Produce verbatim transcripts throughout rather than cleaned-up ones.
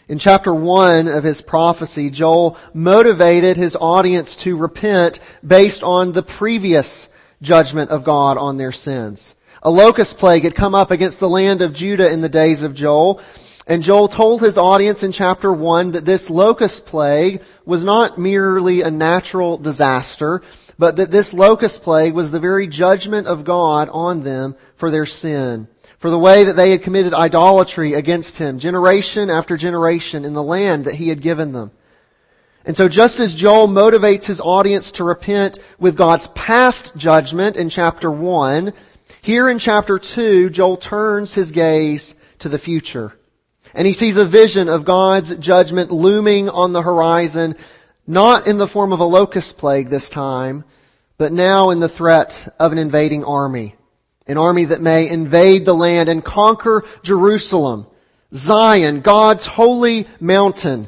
In chapter one of his prophecy, Joel motivated his audience to repent based on the previous judgment of God on their sins. A locust plague had come up against the land of Judah in the days of Joel, and Joel told his audience in chapter one that this locust plague was not merely a natural disaster, but that this locust plague was the very judgment of God on them for their sin, for the way that they had committed idolatry against Him, generation after generation in the land that He had given them. And so just as Joel motivates his audience to repent with God's past judgment in chapter one, here in chapter two, Joel turns his gaze to the future. And he sees a vision of God's judgment looming on the horizon, not in the form of a locust plague this time, but now in the threat of an invading army. An army that may invade the land and conquer Jerusalem, Zion, God's holy mountain,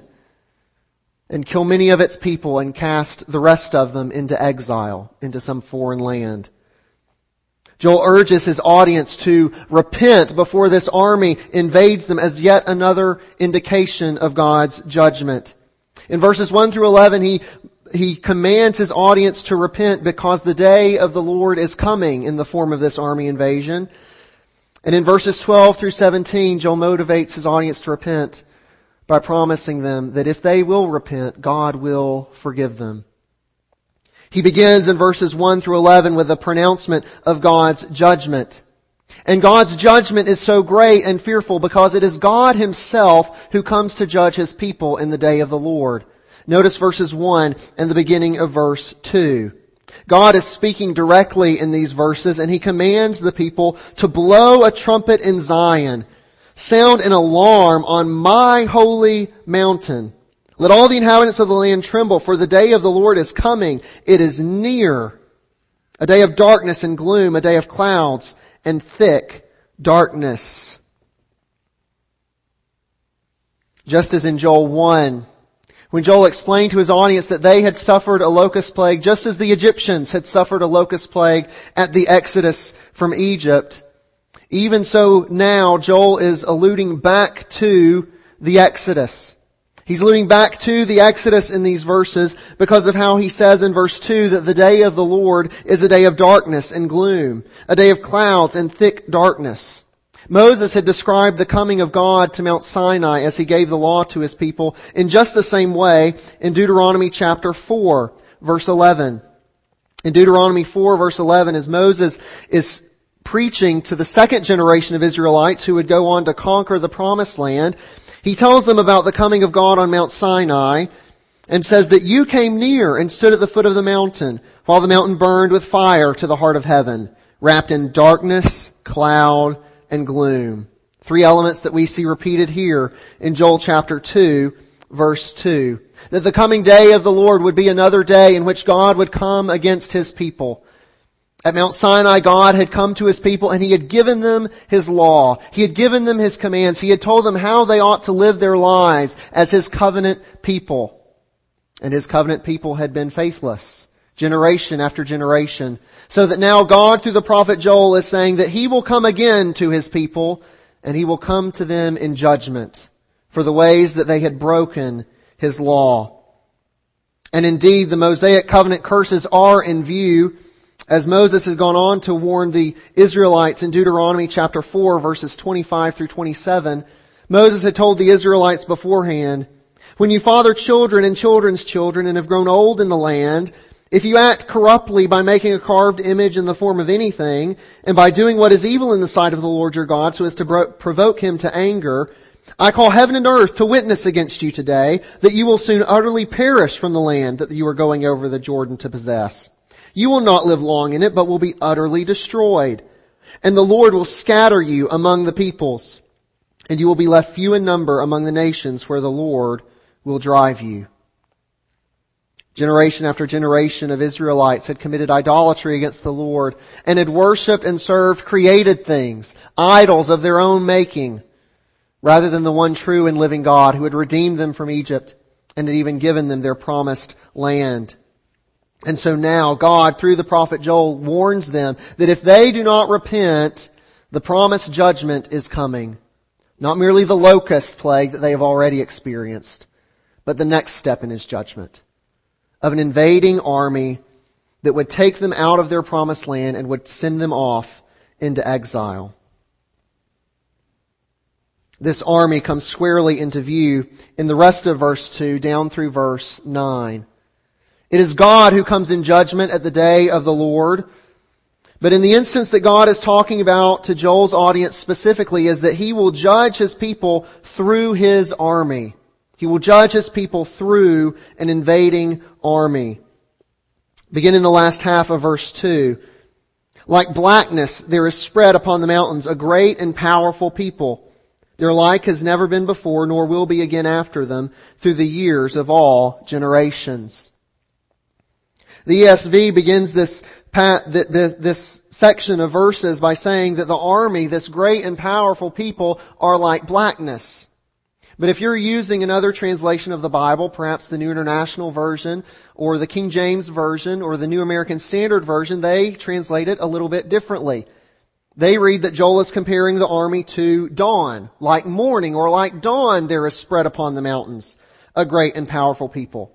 and kill many of its people and cast the rest of them into exile, into some foreign land. Joel urges his audience to repent before this army invades them as yet another indication of God's judgment. In verses one through eleven, he He commands his audience to repent because the day of the Lord is coming in the form of this army invasion. And in verses twelve through seventeen, Joel motivates his audience to repent by promising them that if they will repent, God will forgive them. He begins in verses one through eleven with a pronouncement of God's judgment. And God's judgment is so great and fearful because it is God Himself who comes to judge His people in the day of the Lord. Notice verses one and the beginning of verse two. God is speaking directly in these verses, and He commands the people to blow a trumpet in Zion, sound an alarm on my holy mountain. Let all the inhabitants of the land tremble, for the day of the Lord is coming. It is near. A day of darkness and gloom, a day of clouds and thick darkness. Just as in Joel one, when Joel explained to his audience that they had suffered a locust plague, just as the Egyptians had suffered a locust plague at the Exodus from Egypt, even so now Joel is alluding back to the Exodus. He's alluding back to the Exodus in these verses because of how he says in verse two that the day of the Lord is a day of darkness and gloom, a day of clouds and thick darkness. Moses had described the coming of God to Mount Sinai as he gave the law to his people in just the same way in Deuteronomy chapter four, verse eleven. In Deuteronomy four, verse eleven, as Moses is preaching to the second generation of Israelites who would go on to conquer the promised land, he tells them about the coming of God on Mount Sinai and says that you came near and stood at the foot of the mountain while the mountain burned with fire to the heart of heaven, wrapped in darkness, cloud, and gloom. Three elements that we see repeated here in Joel chapter two, verse two. That the coming day of the Lord would be another day in which God would come against His people. At Mount Sinai, God had come to His people and He had given them His law. He had given them His commands. He had told them how they ought to live their lives as His covenant people. And His covenant people had been faithless, generation after generation. So that now God, through the prophet Joel, is saying that He will come again to His people and He will come to them in judgment for the ways that they had broken His law. And indeed, the Mosaic covenant curses are in view as Moses has gone on to warn the Israelites in Deuteronomy chapter four, verses twenty-five through twenty-seven. Moses had told the Israelites beforehand, when you father children and children's children and have grown old in the land, if you act corruptly by making a carved image in the form of anything, and by doing what is evil in the sight of the Lord your God so as to bro- provoke Him to anger, I call heaven and earth to witness against you today that you will soon utterly perish from the land that you are going over the Jordan to possess. You will not live long in it, but will be utterly destroyed. And the Lord will scatter you among the peoples, and you will be left few in number among the nations where the Lord will drive you. Generation after generation of Israelites had committed idolatry against the Lord and had worshipped and served created things, idols of their own making, rather than the one true and living God who had redeemed them from Egypt and had even given them their promised land. And so now God, through the prophet Joel, warns them that if they do not repent, the promised judgment is coming. Not merely the locust plague that they have already experienced, but the next step in His judgment of an invading army that would take them out of their promised land and would send them off into exile. This army comes squarely into view in the rest of verse two down through verse nine. It is God who comes in judgment at the day of the Lord. But in the instance that God is talking about to Joel's audience specifically is that He will judge His people through His army. He will judge His people through an invading army. Begin in the last half of verse two. Like blackness, there is spread upon the mountains a great and powerful people. Their like has never been before, nor will be again after them, through the years of all generations. The E S V begins this this section of verses by saying that the army, this great and powerful people, are like blackness. But if you're using another translation of the Bible, perhaps the New International Version or the King James Version or the New American Standard Version, they translate it a little bit differently. They read that Joel is comparing the army to dawn, like morning, or like dawn there is spread upon the mountains, a great and powerful people.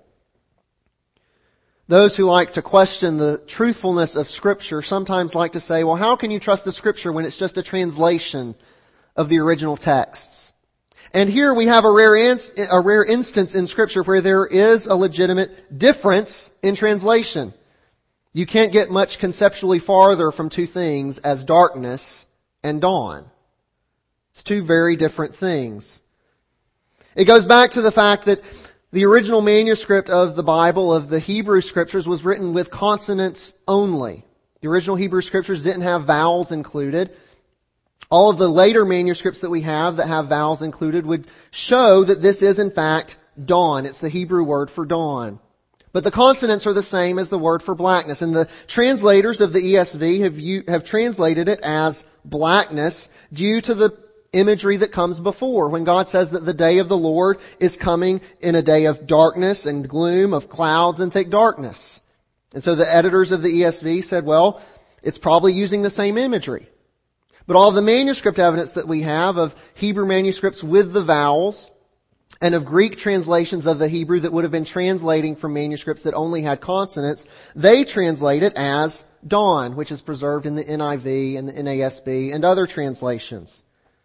Those who like to question the truthfulness of Scripture sometimes like to say, well, how can you trust the Scripture when it's just a translation of the original texts? And here we have a rare, inst- a rare instance in Scripture where there is a legitimate difference in translation. You can't get much conceptually farther from two things as darkness and dawn. It's two very different things. It goes back to the fact that the original manuscript of the Bible, of the Hebrew Scriptures, was written with consonants only. The original Hebrew Scriptures didn't have vowels included. All of the later manuscripts that we have that have vowels included would show that this is in fact dawn. It's the Hebrew word for dawn. But the consonants are the same as the word for blackness. And the translators of the E S V have, have translated it as blackness due to the imagery that comes before when God says that the day of the Lord is coming in a day of darkness and gloom, of clouds and thick darkness. And so the editors of the E S V said, well, it's probably using the same imagery. But all of the manuscript evidence that we have of Hebrew manuscripts with the vowels and of Greek translations of the Hebrew that would have been translating from manuscripts that only had consonants, they translate it as dawn, which is preserved in the N I V and the N A S B and other translations.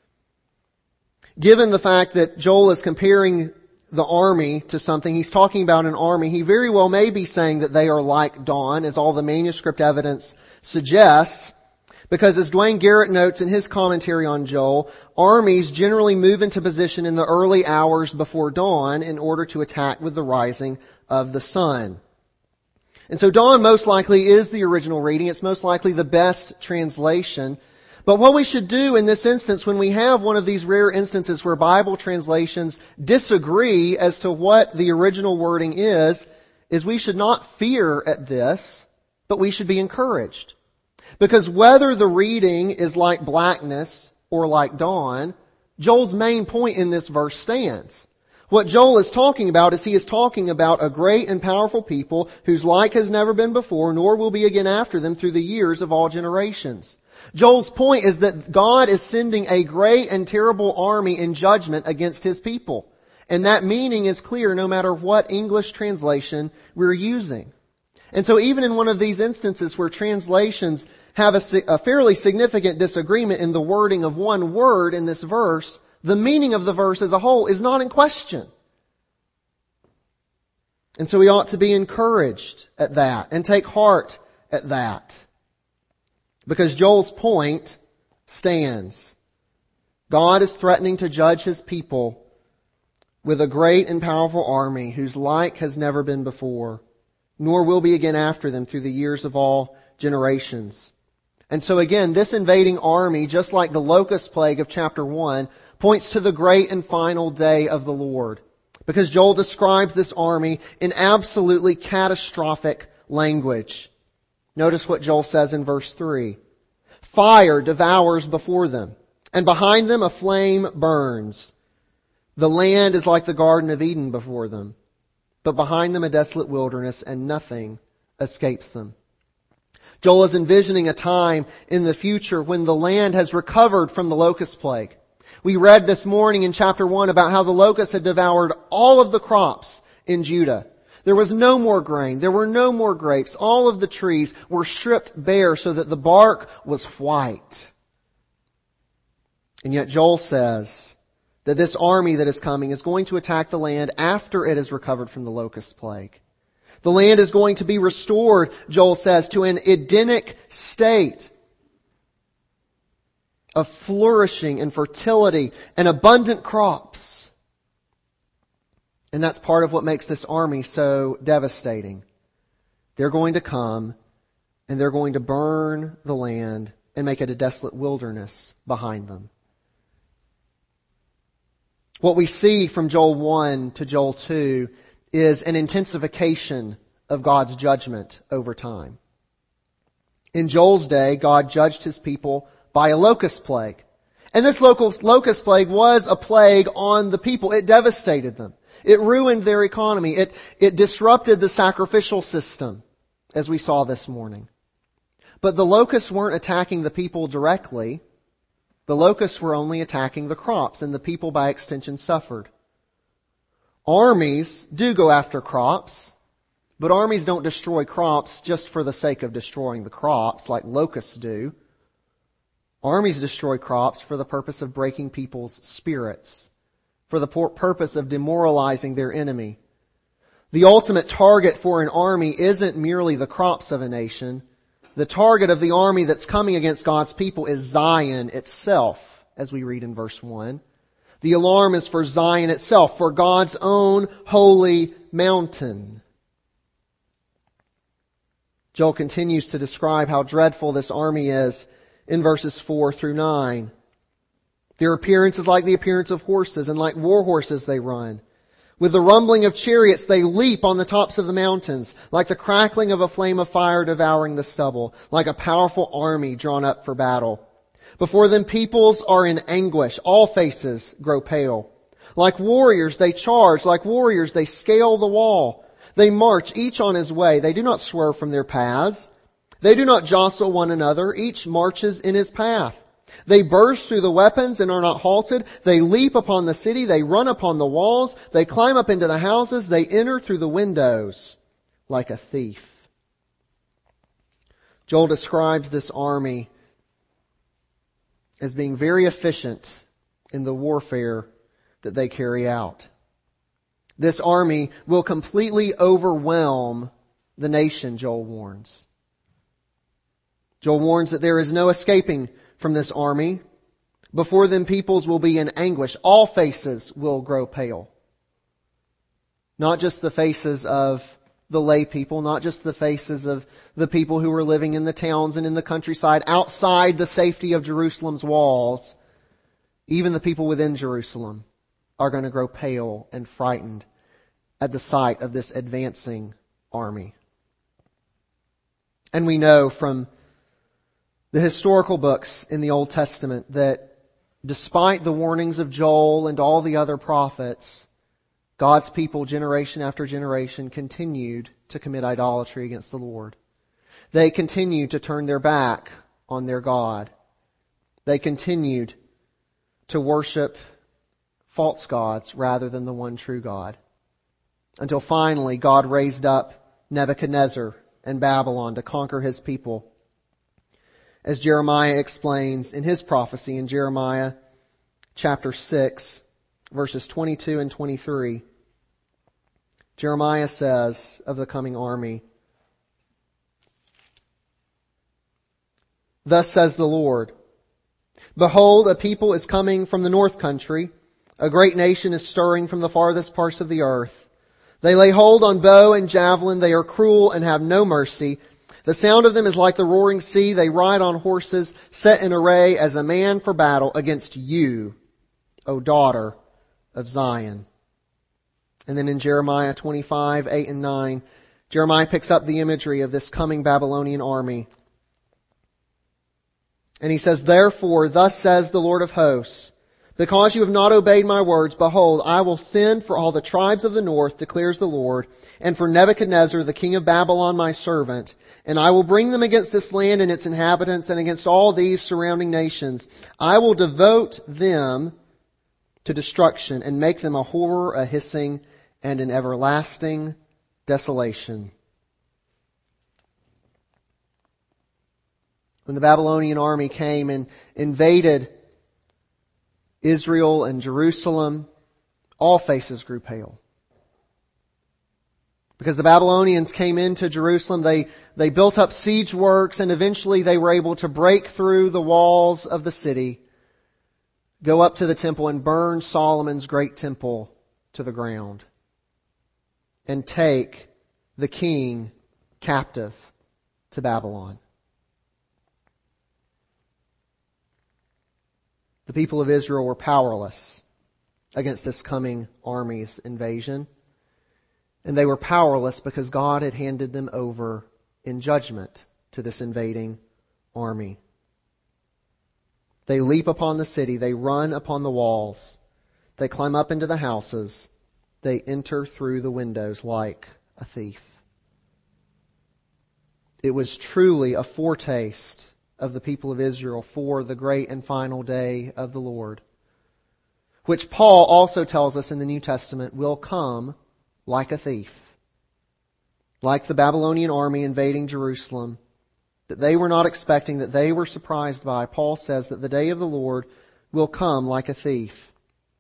Given the fact that Joel is comparing the army to something, he's talking about an army, he very well may be saying that they are like dawn, as all the manuscript evidence suggests, because as Dwayne Garrett notes in his commentary on Joel, armies generally move into position in the early hours before dawn in order to attack with the rising of the sun. And so dawn most likely is the original reading. It's most likely the best translation. But what we should do in this instance, when we have one of these rare instances where Bible translations disagree as to what the original wording is, is we should not fear at this, but we should be encouraged. Because whether the reading is like blackness or like dawn, Joel's main point in this verse stands. What Joel is talking about is he is talking about a great and powerful people whose like has never been before, nor will be again after them through the years of all generations. Joel's point is that God is sending a great and terrible army in judgment against His people. And that meaning is clear no matter what English translation we're using. And so even in one of these instances where translations have a, a fairly significant disagreement in the wording of one word in this verse, the meaning of the verse as a whole is not in question. And so we ought to be encouraged at that and take heart at that. Because Joel's point stands. God is threatening to judge His people with a great and powerful army whose like has never been before, nor will be again after them through the years of all generations. And so again, this invading army, just like the locust plague of chapter one, points to the great and final day of the Lord. Because Joel describes this army in absolutely catastrophic language. Notice what Joel says in verse three. Fire devours before them, and behind them a flame burns. The land is like the Garden of Eden before them, but behind them a desolate wilderness, and nothing escapes them. Joel is envisioning a time in the future when the land has recovered from the locust plague, We read this morning in chapter one about how the locusts had devoured all of the crops in Judah. There was no more grain. There were no more grapes. All of the trees were stripped bare so that the bark was white. And yet Joel says that this army that is coming is going to attack the land after it has recovered from the locust plague. The land is going to be restored, Joel says, to an Edenic state of flourishing and fertility and abundant crops. And that's part of what makes this army so devastating. They're going to come and they're going to burn the land and make it a desolate wilderness behind them. What we see from Joel one to Joel two is an intensification of God's judgment over time. In Joel's day, God judged His people by a locust plague. And this local locust plague was a plague on the people. It devastated them. It ruined their economy. It, it disrupted the sacrificial system, as we saw this morning. But the locusts weren't attacking the people directly. The locusts were only attacking the crops, and the people by extension suffered. Armies do go after crops, but armies don't destroy crops just for the sake of destroying the crops like locusts do. Armies destroy crops for the purpose of breaking people's spirits, for the purpose of demoralizing their enemy. The ultimate target for an army isn't merely the crops of a nation. The target of the army that's coming against God's people is Zion itself, as we read in verse one. The alarm is for Zion itself, for God's own holy mountain. Joel continues to describe how dreadful this army is in verses four through nine. Their appearance is like the appearance of horses, and like war horses they run. With the rumbling of chariots they leap on the tops of the mountains, like the crackling of a flame of fire devouring the stubble, like a powerful army drawn up for battle. Before them peoples are in anguish, all faces grow pale. Like warriors they charge, like warriors they scale the wall. They march each on his way, they do not swerve from their paths. They do not jostle one another, each marches in his path. They burst through the weapons and are not halted. They leap upon the city. They run upon the walls. They climb up into the houses. They enter through the windows like a thief. Joel describes this army as being very efficient in the warfare that they carry out. This army will completely overwhelm the nation, Joel warns. Joel warns that there is no escaping from this army. Before them peoples will be in anguish. All faces will grow pale. Not just the faces of the lay people, not just the faces of the people who were living in the towns and in the countryside outside the safety of Jerusalem's walls. Even the people within Jerusalem are going to grow pale and frightened at the sight of this advancing army. And we know from the historical books in the Old Testament that despite the warnings of Joel and all the other prophets, God's people, generation after generation, continued to commit idolatry against the Lord. They continued to turn their back on their God. They continued to worship false gods rather than the one true God. Until finally God raised up Nebuchadnezzar and Babylon to conquer His people. As Jeremiah explains in his prophecy in Jeremiah chapter six, verses twenty-two and twenty-three, Jeremiah says of the coming army, "Thus says the Lord, behold, a people is coming from the north country. A great nation is stirring from the farthest parts of the earth. They lay hold on bow and javelin. They are cruel and have no mercy. The sound of them is like the roaring sea. They ride on horses, set in array as a man for battle against you, O daughter of Zion." And then in Jeremiah twenty-five, eight and nine, Jeremiah picks up the imagery of this coming Babylonian army. And he says, "Therefore, thus says the Lord of hosts, because you have not obeyed my words, behold, I will send for all the tribes of the north, declares the Lord, and for Nebuchadnezzar, the king of Babylon, my servant, and I will bring them against this land and its inhabitants and against all these surrounding nations. I will devote them to destruction and make them a horror, a hissing, and an everlasting desolation. When the Babylonian army came and invaded Israel and Jerusalem, all faces grew pale. Because the Babylonians came into Jerusalem, they, they built up siege works, and eventually they were able to break through the walls of the city, go up to the temple and burn Solomon's great temple to the ground, and take the king captive to Babylon. The people of Israel were powerless against this coming army's invasion. And they were powerless because God had handed them over in judgment to this invading army. They leap upon the city. They run upon the walls. They climb up into the houses. They enter through the windows like a thief. It was truly a foretaste of the people of Israel for the great and final day of the Lord, which Paul also tells us in the New Testament will come like a thief. Like the Babylonian army invading Jerusalem, that they were not expecting, that they were surprised by. Paul says that the day of the Lord will come like a thief.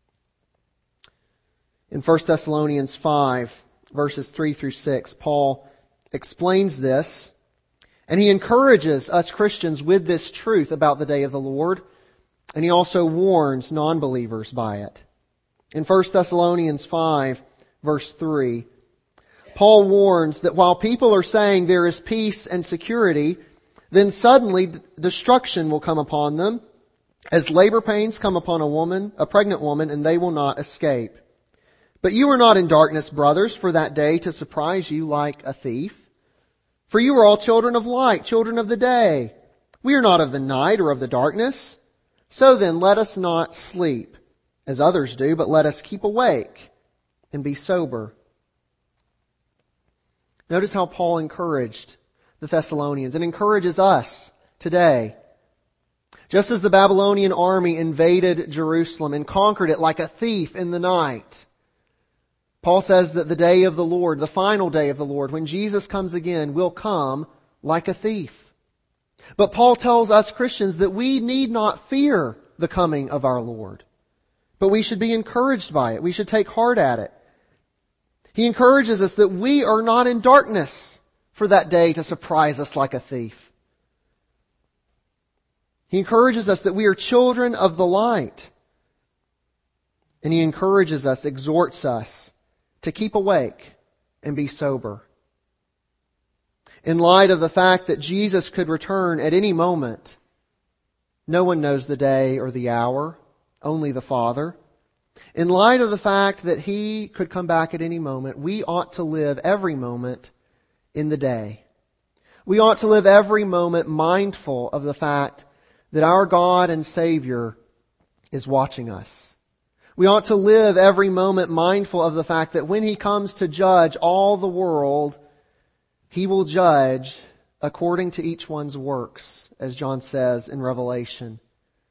In First Thessalonians five, verses three through six, Paul explains this, and he encourages us Christians with this truth about the day of the Lord, and he also warns non-believers by it. In First Thessalonians five, verse three, Paul warns that while people are saying there is peace and security, then suddenly d- destruction will come upon them, as labor pains come upon a woman, a pregnant woman, and they will not escape. But you are not in darkness, brothers, for that day to surprise you like a thief. For you are all children of light, children of the day. We are not of the night or of the darkness. So then let us not sleep as others do, but let us keep awake and be sober. Notice how Paul encouraged the Thessalonians and encourages us today. Just as the Babylonian army invaded Jerusalem and conquered it like a thief in the night, Paul says that the day of the Lord, the final day of the Lord, when Jesus comes again, will come like a thief. But Paul tells us Christians that we need not fear the coming of our Lord, but we should be encouraged by it. We should take heart at it. He encourages us that we are not in darkness for that day to surprise us like a thief. He encourages us that we are children of the light. And he encourages us, exhorts us to keep awake and be sober. In light of the fact that Jesus could return at any moment, no one knows the day or the hour, only the Father. In light of the fact that He could come back at any moment, we ought to live every moment in the day. We ought to live every moment mindful of the fact that our God and Savior is watching us. We ought to live every moment mindful of the fact that when He comes to judge all the world, He will judge according to each one's works, as John says in Revelation.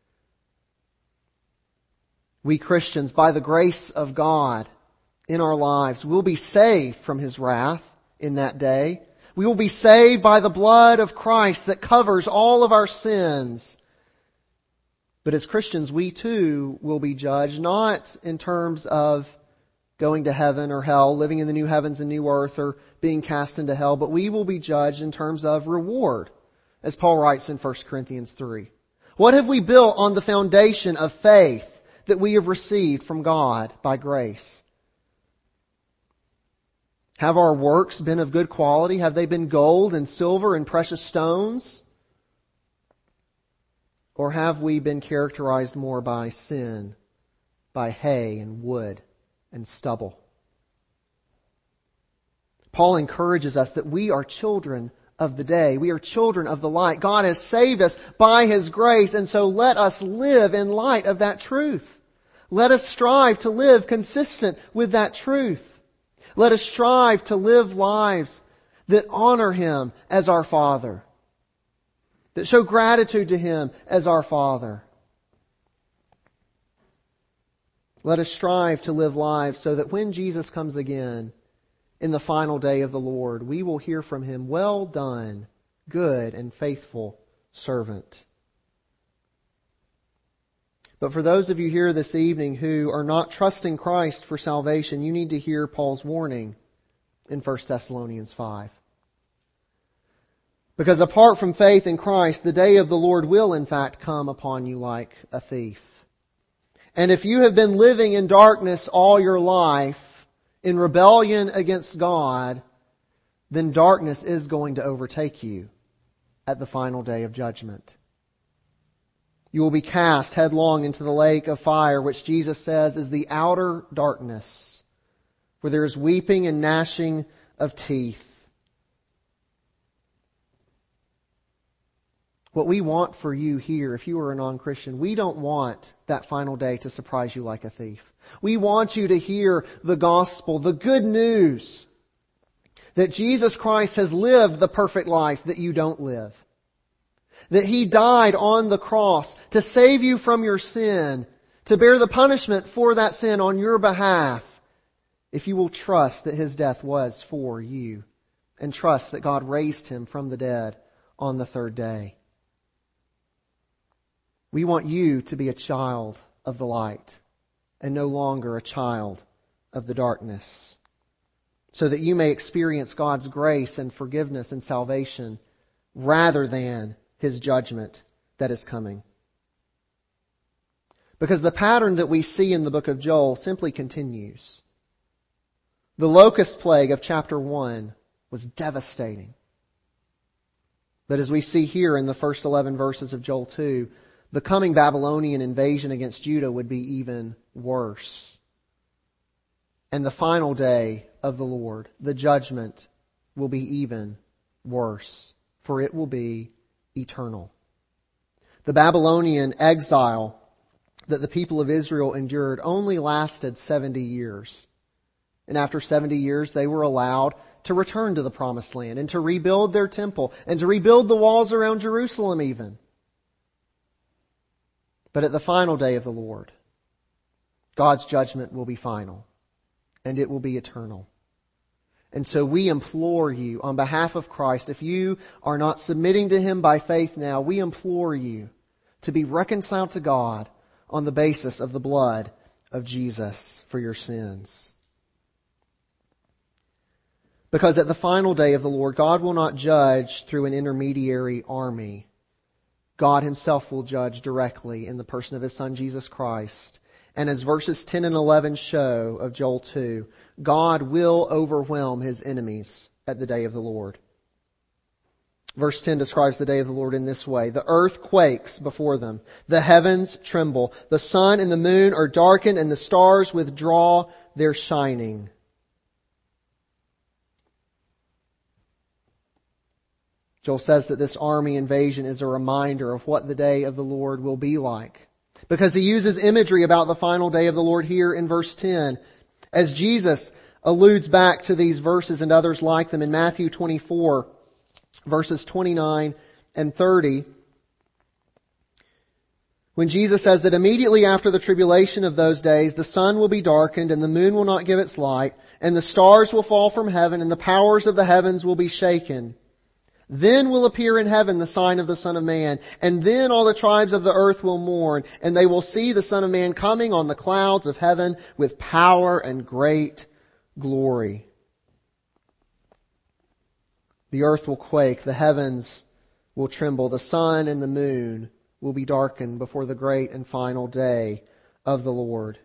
We Christians, by the grace of God in our lives, will be saved from His wrath in that day. We will be saved by the blood of Christ that covers all of our sins. But as Christians, we too will be judged, not in terms of going to heaven or hell, living in the new heavens and new earth, or being cast into hell, but we will be judged in terms of reward, as Paul writes in First Corinthians three. What have we built on the foundation of faith that we have received from God by grace? Have our works been of good quality? Have they been gold and silver and precious stones? Or have we been characterized more by sin, by hay and wood and stubble? Paul encourages us that we are children of the day. We are children of the light. God has saved us by His grace, and so let us live in light of that truth. Let us strive to live consistent with that truth. Let us strive to live lives that honor Him as our Father, that show gratitude to Him as our Father. Let us strive to live lives so that when Jesus comes again in the final day of the Lord, we will hear from Him, "Well done, good and faithful servant." But for those of you here this evening who are not trusting Christ for salvation, you need to hear Paul's warning in First Thessalonians five. Because apart from faith in Christ, the day of the Lord will in fact come upon you like a thief. And if you have been living in darkness all your life, in rebellion against God, then darkness is going to overtake you at the final day of judgment. You will be cast headlong into the lake of fire, which Jesus says is the outer darkness, where there is weeping and gnashing of teeth. What we want for you here, if you are a non-Christian, we don't want that final day to surprise you like a thief. We want you to hear the gospel, the good news that Jesus Christ has lived the perfect life that you don't live. That He died on the cross to save you from your sin, to bear the punishment for that sin on your behalf, if you will trust that His death was for you and trust that God raised Him from the dead on the third day. We want you to be a child of the light and no longer a child of the darkness, so that you may experience God's grace and forgiveness and salvation rather than His judgment that is coming. Because the pattern that we see in the book of Joel simply continues. The locust plague of chapter one was devastating. But as we see here in the first eleven verses of Joel two, the coming Babylonian invasion against Judah would be even worse. And the final day of the Lord, the judgment, will be even worse, for it will be eternal. The Babylonian exile that the people of Israel endured only lasted seventy years. And after seventy years, they were allowed to return to the Promised Land and to rebuild their temple and to rebuild the walls around Jerusalem even. But at the final day of the Lord, God's judgment will be final and it will be eternal. And so we implore you on behalf of Christ, if you are not submitting to Him by faith now, we implore you to be reconciled to God on the basis of the blood of Jesus for your sins. Because at the final day of the Lord, God will not judge through an intermediary army. God Himself will judge directly in the person of His Son, Jesus Christ. And as verses ten and eleven show of Joel two, God will overwhelm His enemies at the day of the Lord. Verse ten describes the day of the Lord in this way. The earth quakes before them. The heavens tremble. The sun and the moon are darkened and the stars withdraw their shining. Joel says that this army invasion is a reminder of what the day of the Lord will be like. Because he uses imagery about the final day of the Lord here in verse ten. As Jesus alludes back to these verses and others like them in Matthew twenty-four, verses twenty-nine and thirty. When Jesus says that immediately after the tribulation of those days, the sun will be darkened and the moon will not give its light, and the stars will fall from heaven and the powers of the heavens will be shaken. Then will appear in heaven the sign of the Son of Man, and then all the tribes of the earth will mourn, and they will see the Son of Man coming on the clouds of heaven with power and great glory. The earth will quake, the heavens will tremble, the sun and the moon will be darkened before the great and final day of the Lord.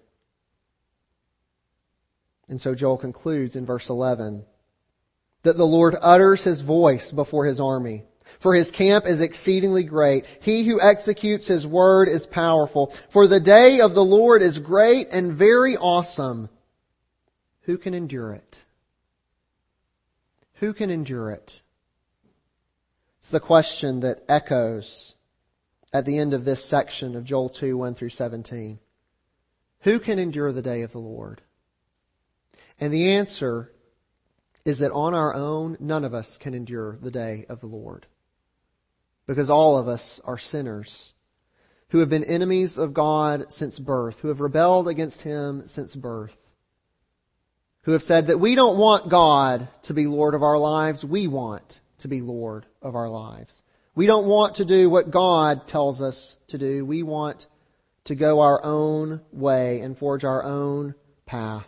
And so Joel concludes in verse eleven. That the Lord utters His voice before His army. For His camp is exceedingly great. He who executes His word is powerful. For the day of the Lord is great and very awesome. Who can endure it? Who can endure it? It's the question that echoes at the end of this section of Joel two, one through seventeen. Who can endure the day of the Lord? And the answer is that on our own, none of us can endure the day of the Lord. Because all of us are sinners who have been enemies of God since birth, who have rebelled against Him since birth, who have said that we don't want God to be Lord of our lives, we want to be Lord of our lives. We don't want to do what God tells us to do. We want to go our own way and forge our own path.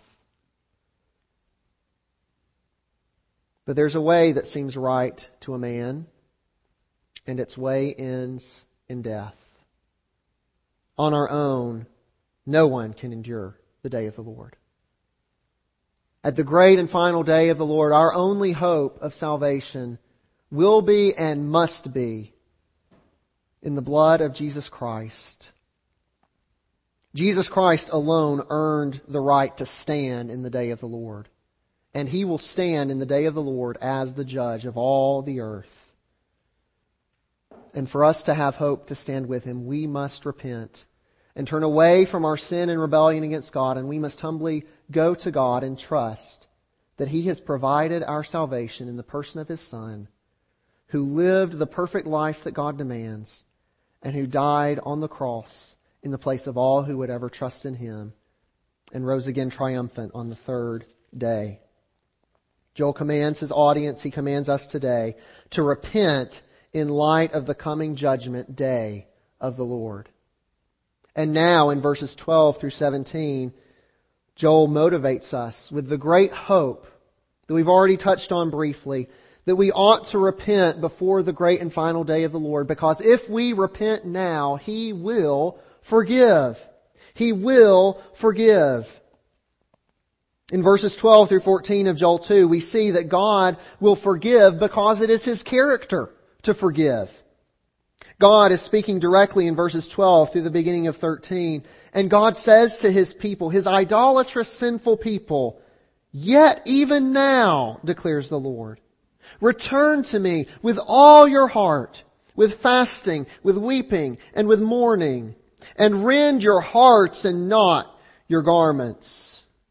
But there's a way that seems right to a man, and its way ends in death. On our own, no one can endure the day of the Lord. At the great and final day of the Lord, our only hope of salvation will be and must be in the blood of Jesus Christ. Jesus Christ alone earned the right to stand in the day of the Lord. And He will stand in the day of the Lord as the judge of all the earth. And for us to have hope to stand with Him, we must repent and turn away from our sin and rebellion against God, and we must humbly go to God and trust that He has provided our salvation in the person of His Son, who lived the perfect life that God demands, and who died on the cross in the place of all who would ever trust in Him, and rose again triumphant on the third day. Joel commands his audience, he commands us today, to repent in light of the coming judgment day of the Lord. And now in verses twelve through seventeen, Joel motivates us with the great hope that we've already touched on briefly, that we ought to repent before the great and final day of the Lord, because if we repent now, He will forgive. He will forgive. In verses twelve through fourteen of Joel two, we see that God will forgive because it is His character to forgive. God is speaking directly in verses twelve through the beginning of thirteen. And God says to His people, His idolatrous, sinful people, "Yet even now, declares the Lord, return to me with all your heart, with fasting, with weeping, and with mourning, and rend your hearts and not your garments."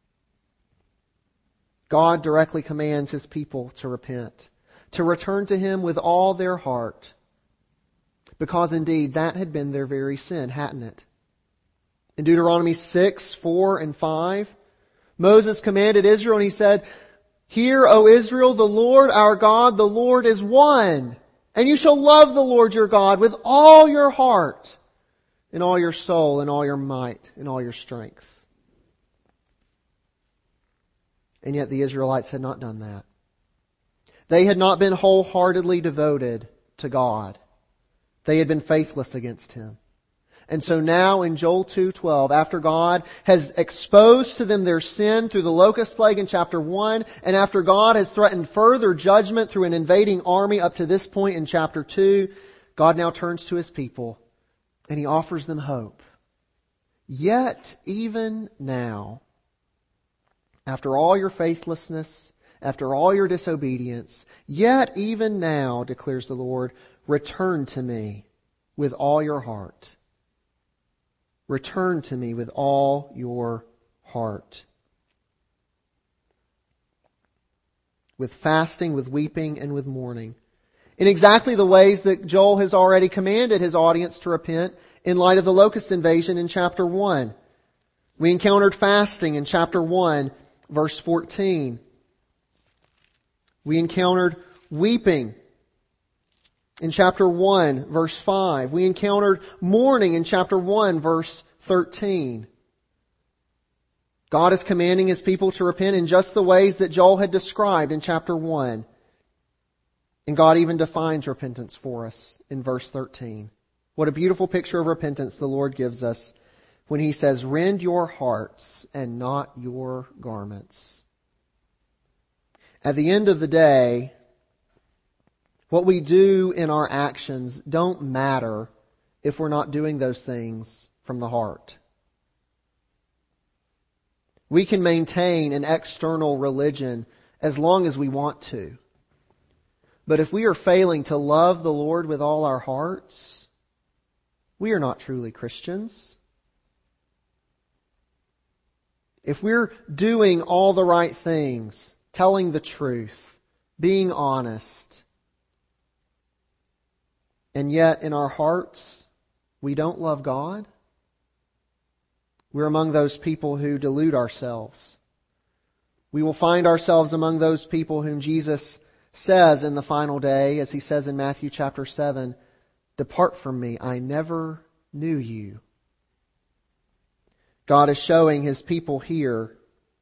God directly commands His people to repent, to return to Him with all their heart, because indeed that had been their very sin, hadn't it? In Deuteronomy six, four, and five, Moses commanded Israel and he said, "Hear, O Israel, the Lord our God, the Lord is one. And you shall love the Lord your God with all your heart, and all your soul, and all your might, and all your strength." And yet the Israelites had not done that. They had not been wholeheartedly devoted to God. They had been faithless against Him. And so now in Joel two twelve, after God has exposed to them their sin through the locust plague in chapter one, and after God has threatened further judgment through an invading army up to this point in chapter two, God now turns to His people and He offers them hope. Yet even now, after all your faithlessness, after all your disobedience, yet even now, declares the Lord, return to me with all your heart. Return to me with all your heart. With fasting, with weeping, and with mourning. In exactly the ways that Joel has already commanded his audience to repent in light of the locust invasion in chapter one. We encountered fasting in chapter one, verse fourteen. We encountered weeping in chapter one, verse five. We encountered mourning in chapter one, verse thirteen. God is commanding His people to repent in just the ways that Joel had described in chapter one. And God even defines repentance for us in verse thirteen. What a beautiful picture of repentance the Lord gives us when He says, "Rend your hearts and not your garments." At the end of the day, what we do in our actions don't matter if we're not doing those things from the heart. We can maintain an external religion as long as we want to. But if we are failing to love the Lord with all our hearts, we are not truly Christians. If we're doing all the right things, telling the truth, being honest, and yet in our hearts we don't love God. We're among those people who delude ourselves. We will find ourselves among those people whom Jesus says in the final day, as he says in Matthew chapter seven, "Depart from me, I never knew you." God is showing his people here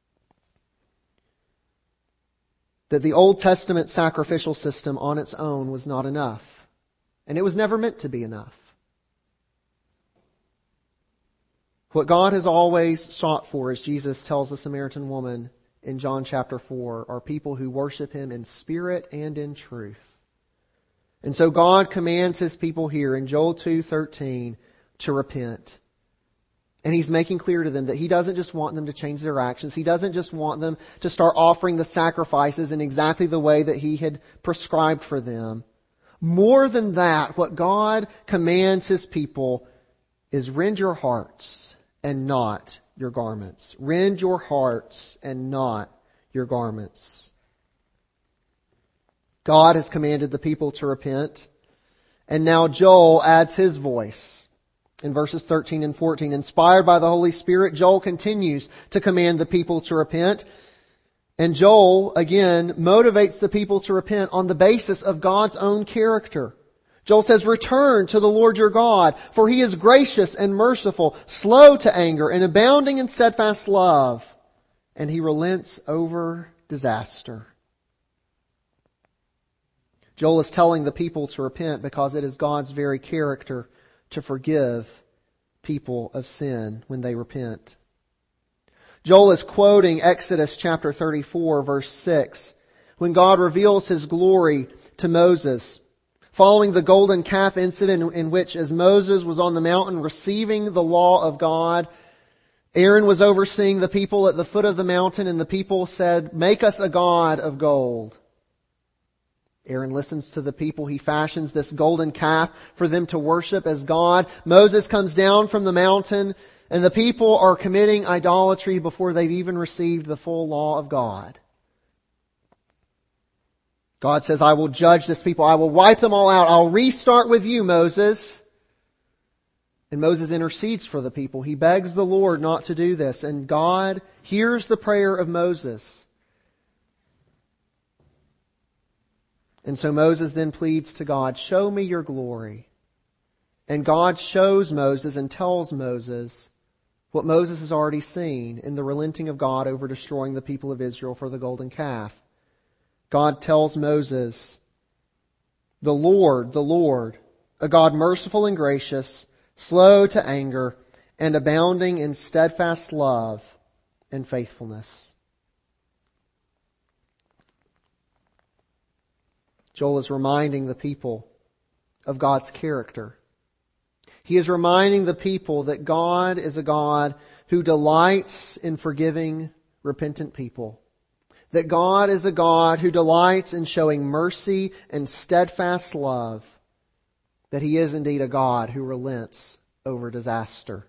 that the Old Testament sacrificial system on its own was not enough. And it was never meant to be enough. What God has always sought for, as Jesus tells the Samaritan woman in John chapter four, are people who worship him in spirit and in truth. And so God commands his people here in Joel two thirteen to repent. And he's making clear to them that he doesn't just want them to change their actions. He doesn't just want them to start offering the sacrifices in exactly the way that he had prescribed for them. More than that, what God commands his people is rend your hearts and not your garments. Rend your hearts and not your garments. God has commanded the people to repent. And now Joel adds his voice. In verses thirteen and fourteen, inspired by the Holy Spirit, Joel continues to command the people to repent. And Joel, again, motivates the people to repent on the basis of God's own character. Joel says, "Return to the Lord your God, for he is gracious and merciful, slow to anger, and abounding in steadfast love, and he relents over disaster." Joel is telling the people to repent because it is God's very character to forgive people of sin when they repent. Joel is quoting Exodus chapter thirty-four, verse six, when God reveals his glory to Moses. Following the golden calf incident in which, as Moses was on the mountain receiving the law of God, Aaron was overseeing the people at the foot of the mountain, and the people said, "Make us a god of gold." Aaron listens to the people. He fashions this golden calf for them to worship as God. Moses comes down from the mountain, and the people are committing idolatry before they've even received the full law of God. God says, "I will judge this people. I will wipe them all out. I'll restart with you, Moses." And Moses intercedes for the people. He begs the Lord not to do this. And God hears the prayer of Moses. And so Moses then pleads to God, "Show me your glory." And God shows Moses and tells Moses what Moses has already seen in the relenting of God over destroying the people of Israel for the golden calf. God tells Moses, "The Lord, the Lord, a God merciful and gracious, slow to anger, and abounding in steadfast love and faithfulness." Joel is reminding the people of God's character. He is reminding the people that God is a God who delights in forgiving repentant people. That God is a God who delights in showing mercy and steadfast love. That He is indeed a God who relents over disaster.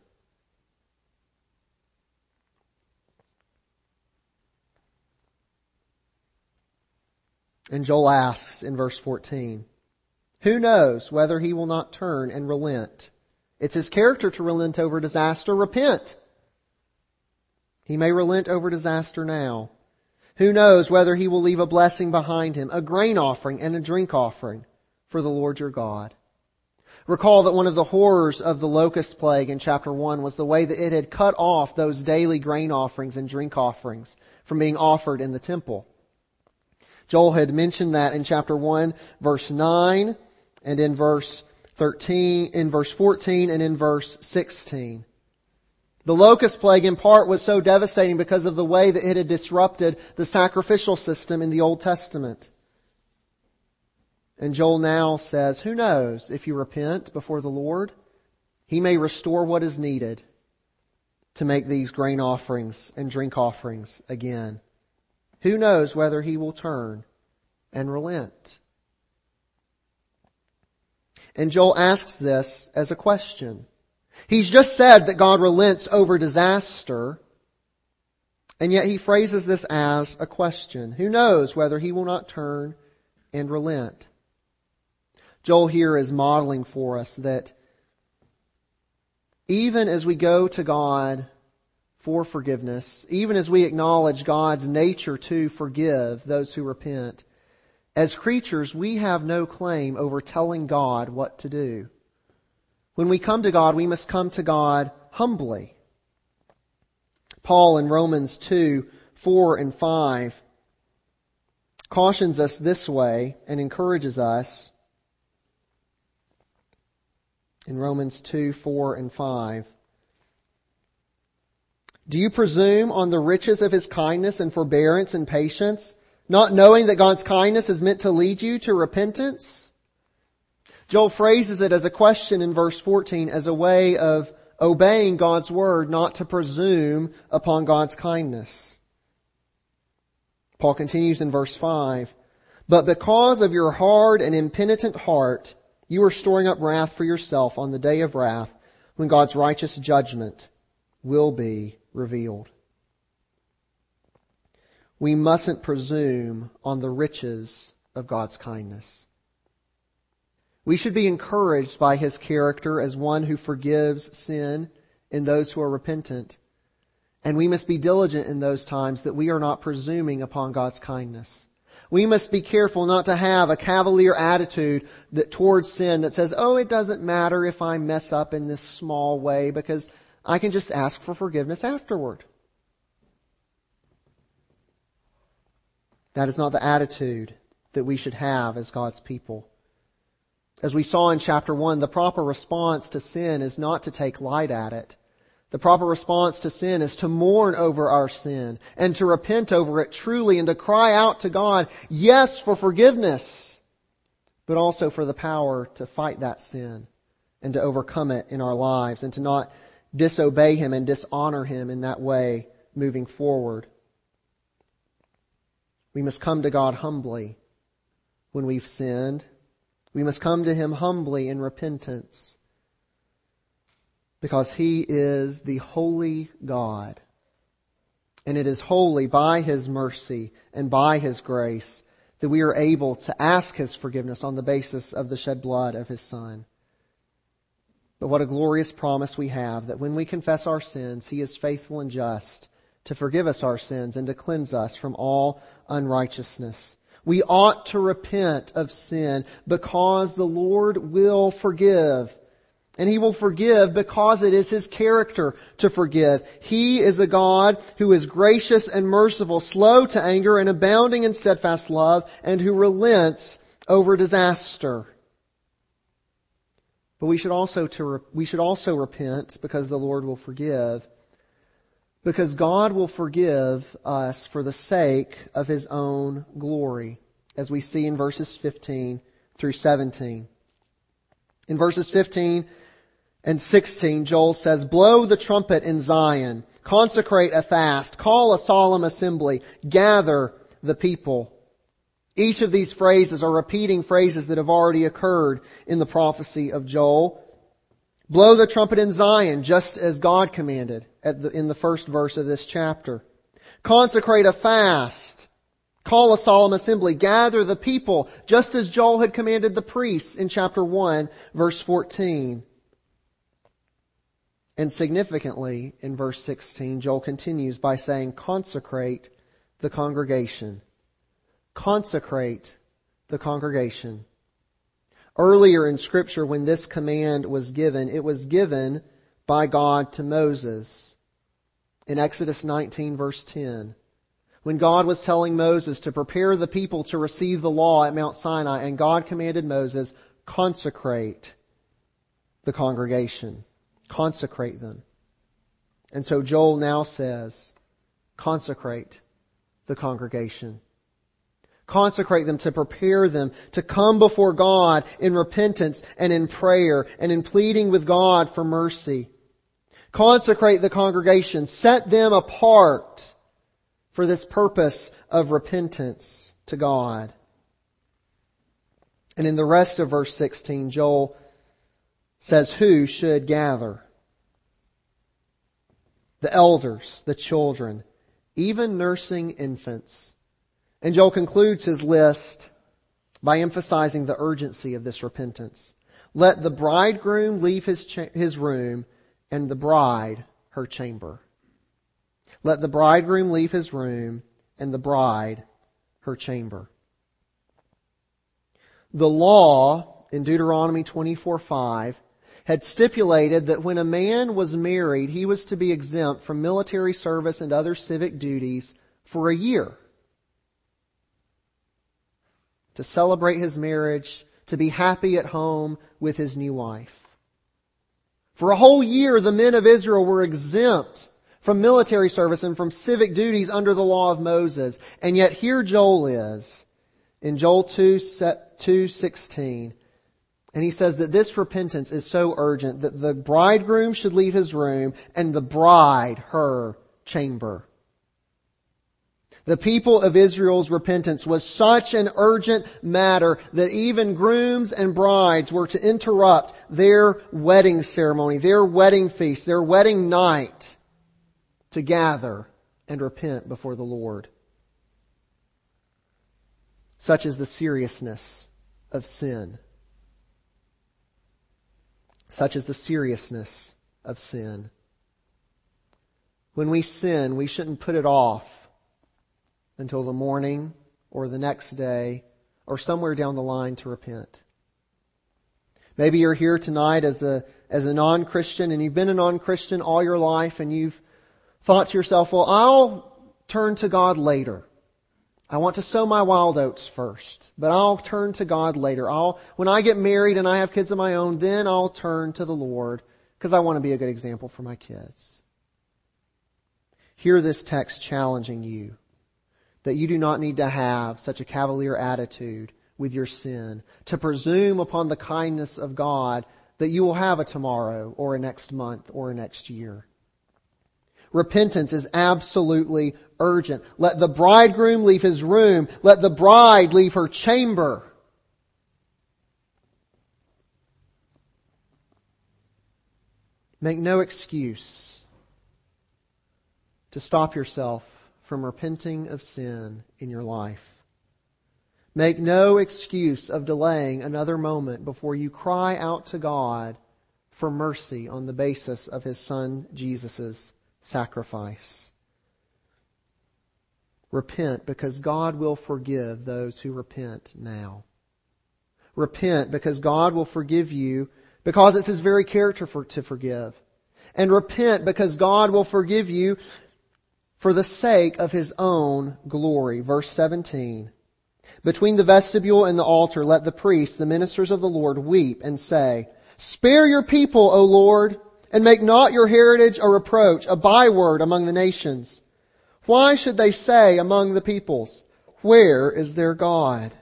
And Joel asks in verse fourteen, "Who knows whether he will not turn and relent? It's his character to relent over disaster. Repent. He may relent over disaster now. Who knows whether he will leave a blessing behind him, a grain offering and a drink offering for the Lord your God." Recall that one of the horrors of the locust plague in chapter one was the way that it had cut off those daily grain offerings and drink offerings from being offered in the temple. Joel had mentioned that in chapter one, verse nine, and in verse thirteen, in verse fourteen, and in verse sixteen. The locust plague in part was so devastating because of the way that it had disrupted the sacrificial system in the Old Testament. And Joel now says, who knows, if you repent before the Lord, He may restore what is needed to make these grain offerings and drink offerings again. Who knows whether He will turn and relent? And Joel asks this as a question. He's just said that God relents over disaster, and yet he phrases this as a question. Who knows whether He will not turn and relent? Joel here is modeling for us that even as we go to God for forgiveness, even as we acknowledge God's nature to forgive those who repent, as creatures, we have no claim over telling God what to do. When we come to God, we must come to God humbly. Paul in Romans two, four and five cautions us this way and encourages us. In Romans two, four and five. Do you presume on the riches of His kindness and forbearance and patience, not knowing that God's kindness is meant to lead you to repentance? Joel phrases it as a question in verse fourteen as a way of obeying God's word, not to presume upon God's kindness. Paul continues in verse five, but because of your hard and impenitent heart, you are storing up wrath for yourself on the day of wrath when God's righteous judgment will be revealed. We mustn't presume on the riches of God's kindness. We should be encouraged by His character as one who forgives sin in those who are repentant. And we must be diligent in those times that we are not presuming upon God's kindness. We must be careful not to have a cavalier attitude that towards sin that says, oh, it doesn't matter if I mess up in this small way because I can just ask for forgiveness afterward. That is not the attitude that we should have as God's people. As we saw in chapter one, the proper response to sin is not to take light at it. The proper response to sin is to mourn over our sin and to repent over it truly and to cry out to God, yes, for forgiveness, but also for the power to fight that sin and to overcome it in our lives and to not disobey Him and dishonor Him in that way moving forward. We must come to God humbly when we've sinned. We must come to Him humbly in repentance, because He is the holy God. And it is wholly by His mercy and by His grace that we are able to ask His forgiveness on the basis of the shed blood of His Son. But what a glorious promise we have that when we confess our sins, He is faithful and just to forgive us our sins and to cleanse us from all unrighteousness. We ought to repent of sin because the Lord will forgive. And He will forgive because it is His character to forgive. He is a God who is gracious and merciful, slow to anger and abounding in steadfast love, and who relents over disaster. But we should also to we should also repent because the Lord will forgive. Because God will forgive us for the sake of His own glory, as we see in verses fifteen through seventeen. In verses fifteen and sixteen, Joel says, blow the trumpet in Zion, consecrate a fast, call a solemn assembly, gather the people. Each of these phrases are repeating phrases that have already occurred in the prophecy of Joel. Blow the trumpet in Zion, just as God commanded at the, in the first verse of this chapter. Consecrate a fast. Call a solemn assembly. Gather the people, just as Joel had commanded the priests in chapter one, verse fourteen. And significantly, in verse sixteen, Joel continues by saying, consecrate the congregation. Consecrate the congregation. Earlier in Scripture, when this command was given, it was given by God to Moses. In Exodus nineteen, verse ten, when God was telling Moses to prepare the people to receive the law at Mount Sinai, and God commanded Moses, consecrate the congregation. Consecrate them. And so Joel now says, consecrate the congregation. Consecrate them to prepare them to come before God in repentance and in prayer and in pleading with God for mercy. Consecrate the congregation. Set them apart for this purpose of repentance to God. And in the rest of verse sixteen, Joel says who should gather. The elders, the children, even nursing infants. And Joel concludes his list by emphasizing the urgency of this repentance. Let the bridegroom leave his cha- his room and the bride her chamber. Let the bridegroom leave his room, and the bride her chamber. The law in Deuteronomy twenty-four five had stipulated that when a man was married, he was to be exempt from military service and other civic duties for a year. To celebrate his marriage, to be happy at home with his new wife. For a whole year, the men of Israel were exempt from military service and from civic duties under the law of Moses. And yet here Joel is in Joel two sixteen. And he says that this repentance is so urgent that the bridegroom should leave his room and the bride her chamber. The people of Israel's repentance was such an urgent matter that even grooms and brides were to interrupt their wedding ceremony, their wedding feast, their wedding night to gather and repent before the Lord. Such is the seriousness of sin. Such is the seriousness of sin. When we sin, we shouldn't put it off until the morning or the next day or somewhere down the line to repent. Maybe you're here tonight as a as a non-Christian and you've been a non-Christian all your life and you've thought to yourself, well, I'll turn to God later. I want to sow my wild oats first, but I'll turn to God later. I'll when I get married and I have kids of my own, then I'll turn to the Lord because I want to be a good example for my kids. Hear this text challenging you that you do not need to have such a cavalier attitude with your sin, to presume upon the kindness of God that you will have a tomorrow or a next month or a next year. Repentance is absolutely urgent. Let the bridegroom leave his room. Let the bride leave her chamber. Make no excuse to stop yourself from repenting of sin in your life. Make no excuse of delaying another moment before you cry out to God for mercy on the basis of His Son Jesus' sacrifice. Repent because God will forgive those who repent now. Repent because God will forgive you because it's His very character for, to forgive. And repent because God will forgive you for the sake of His own glory. Verse seventeen. Between the vestibule and the altar, let the priests, the ministers of the Lord, weep and say, Spare your people, O Lord, and make not your heritage a reproach, a byword among the nations. Why should they say among the peoples, Where is their God?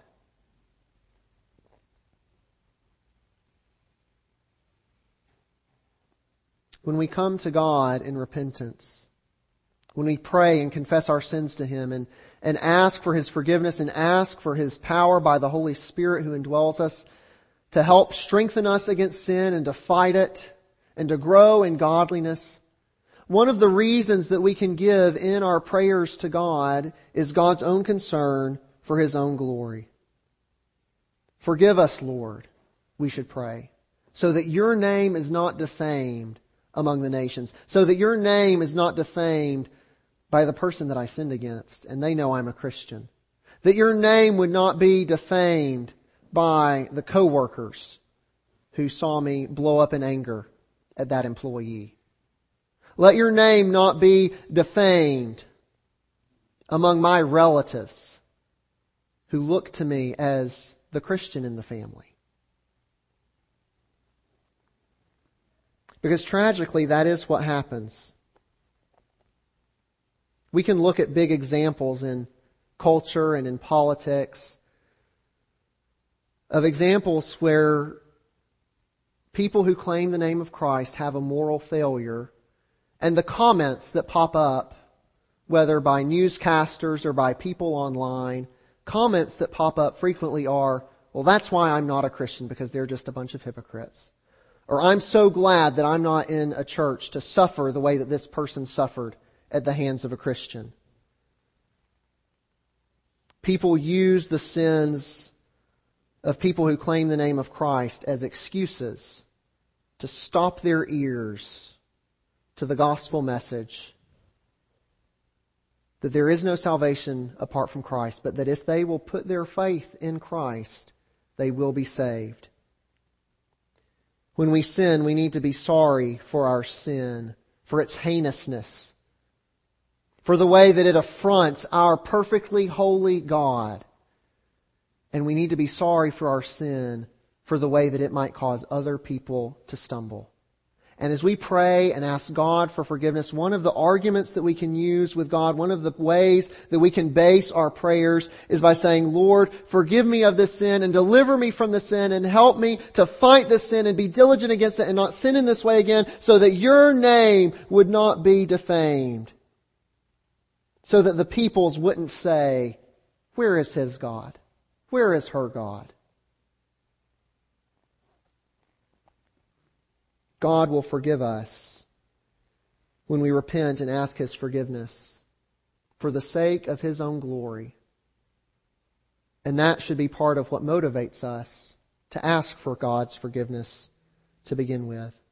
When we come to God in repentance, when we pray and confess our sins to Him and, and ask for His forgiveness and ask for His power by the Holy Spirit who indwells us to help strengthen us against sin and to fight it and to grow in godliness, one of the reasons that we can give in our prayers to God is God's own concern for His own glory. Forgive us, Lord, we should pray, so that your name is not defamed among the nations, so that your name is not defamed by the person that I sinned against, and they know I'm a Christian. That your name would not be defamed by the co-workers who saw me blow up in anger at that employee. Let your name not be defamed among my relatives who look to me as the Christian in the family. Because tragically, that is what happens. We can look at big examples in culture and in politics of examples where people who claim the name of Christ have a moral failure, and the comments that pop up, whether by newscasters or by people online, comments that pop up frequently are, well, that's why I'm not a Christian, because they're just a bunch of hypocrites. Or I'm so glad that I'm not in a church to suffer the way that this person suffered at the hands of a Christian. People use the sins of people who claim the name of Christ as excuses to stop their ears to the gospel message that there is no salvation apart from Christ, but that if they will put their faith in Christ, they will be saved. When we sin, we need to be sorry for our sin, for its heinousness, for the way that it affronts our perfectly holy God. And we need to be sorry for our sin, for the way that it might cause other people to stumble. And as we pray and ask God for forgiveness, one of the arguments that we can use with God, one of the ways that we can base our prayers is by saying, Lord, forgive me of this sin and deliver me from the sin and help me to fight this sin and be diligent against it and not sin in this way again so that your name would not be defamed. So that the peoples wouldn't say, where is his God? Where is her God? God will forgive us when we repent and ask His forgiveness for the sake of His own glory. And that should be part of what motivates us to ask for God's forgiveness to begin with.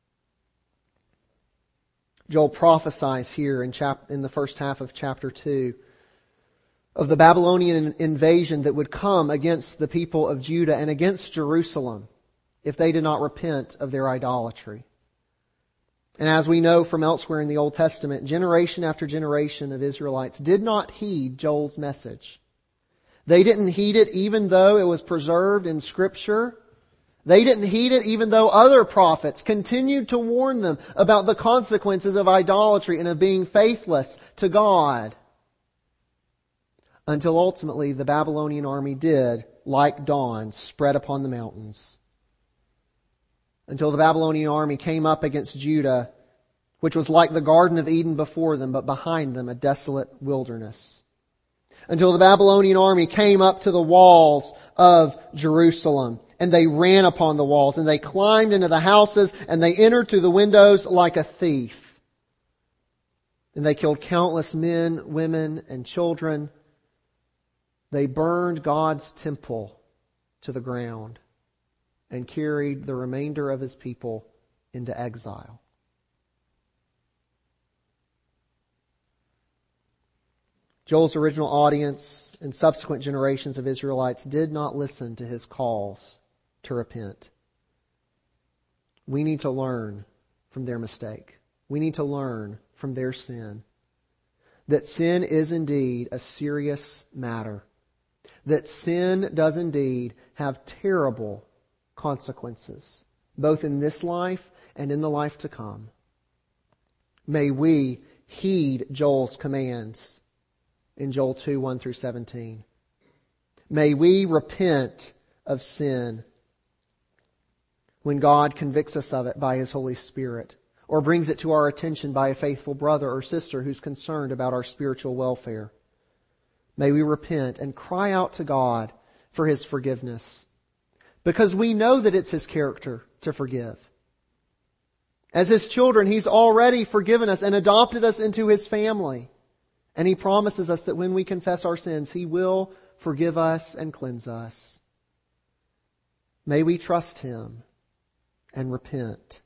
Joel prophesies here in, chap- in the first half of chapter two of the Babylonian invasion that would come against the people of Judah and against Jerusalem if they did not repent of their idolatry. And as we know from elsewhere in the Old Testament, generation after generation of Israelites did not heed Joel's message. They didn't heed it even though it was preserved in Scripture. They didn't heed it even though other prophets continued to warn them about the consequences of idolatry and of being faithless to God. Until ultimately the Babylonian army did, like dawn, spread upon the mountains. Until the Babylonian army came up against Judah, which was like the Garden of Eden before them, but behind them a desolate wilderness. Until the Babylonian army came up to the walls of Jerusalem, and they ran upon the walls, and they climbed into the houses, and they entered through the windows like a thief. And they killed countless men, women, and children. They burned God's temple to the ground and carried the remainder of His people into exile. Joel's original audience and subsequent generations of Israelites did not listen to his calls to repent. We need to learn from their mistake. We need to learn from their sin. That sin is indeed a serious matter. That sin does indeed have terrible consequences, both in this life and in the life to come. May we heed Joel's commands in Joel two, one through seventeen. May we repent of sin when God convicts us of it by His Holy Spirit, or brings it to our attention by a faithful brother or sister who's concerned about our spiritual welfare. May we repent and cry out to God for His forgiveness, because we know that it's His character to forgive. As His children, He's already forgiven us and adopted us into His family. And He promises us that when we confess our sins, He will forgive us and cleanse us. May we trust Him and repent.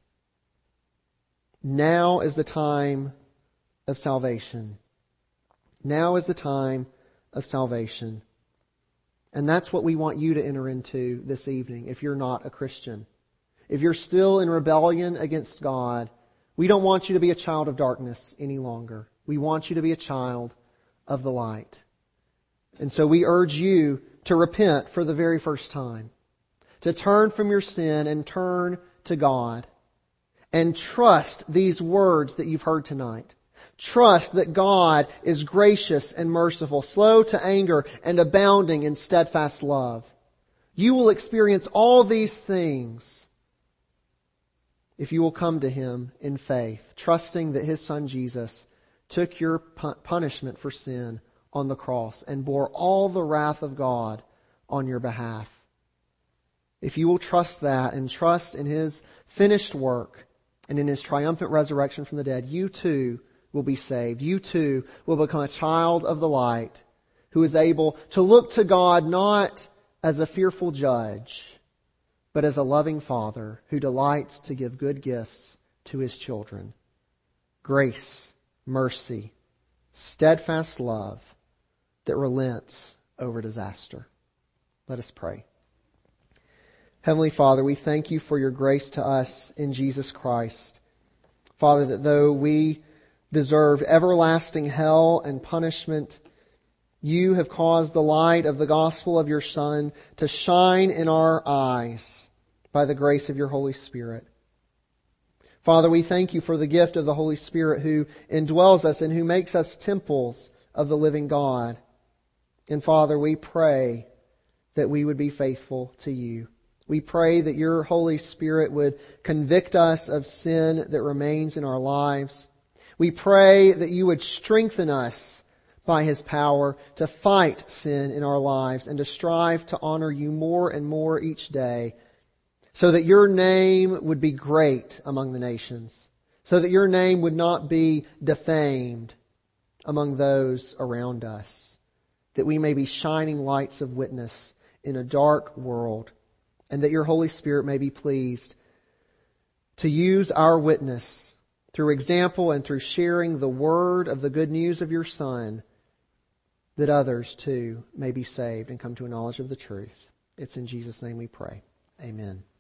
Now is the time of salvation. Now is the time of salvation. And that's what we want you to enter into this evening if you're not a Christian. If you're still in rebellion against God, we don't want you to be a child of darkness any longer. We want you to be a child of the light. And so we urge you to repent for the very first time. To turn from your sin and turn to God. And trust these words that you've heard tonight. Trust that God is gracious and merciful, slow to anger and abounding in steadfast love. You will experience all these things if you will come to Him in faith, trusting that His Son Jesus took your punishment for sin on the cross and bore all the wrath of God on your behalf. If you will trust that and trust in His finished work and in His triumphant resurrection from the dead, you too will be saved. You too will become a child of the light who is able to look to God not as a fearful judge, but as a loving Father who delights to give good gifts to His children. grace, mercy, steadfast love that relents over disaster. Let us pray. Heavenly Father, we thank you for your grace to us in Jesus Christ. Father, that though we deserve everlasting hell and punishment, you have caused the light of the gospel of your Son to shine in our eyes by the grace of your Holy Spirit. Father, we thank you for the gift of the Holy Spirit who indwells us and who makes us temples of the living God. And Father, we pray that we would be faithful to you. We pray that your Holy Spirit would convict us of sin that remains in our lives. We pray that you would strengthen us by His power to fight sin in our lives and to strive to honor you more and more each day, so that your name would be great among the nations, so that your name would not be defamed among those around us, that we may be shining lights of witness in a dark world, and that your Holy Spirit may be pleased to use our witness through example and through sharing the word of the good news of your Son, that others too may be saved and come to a knowledge of the truth. It's in Jesus' name we pray. Amen.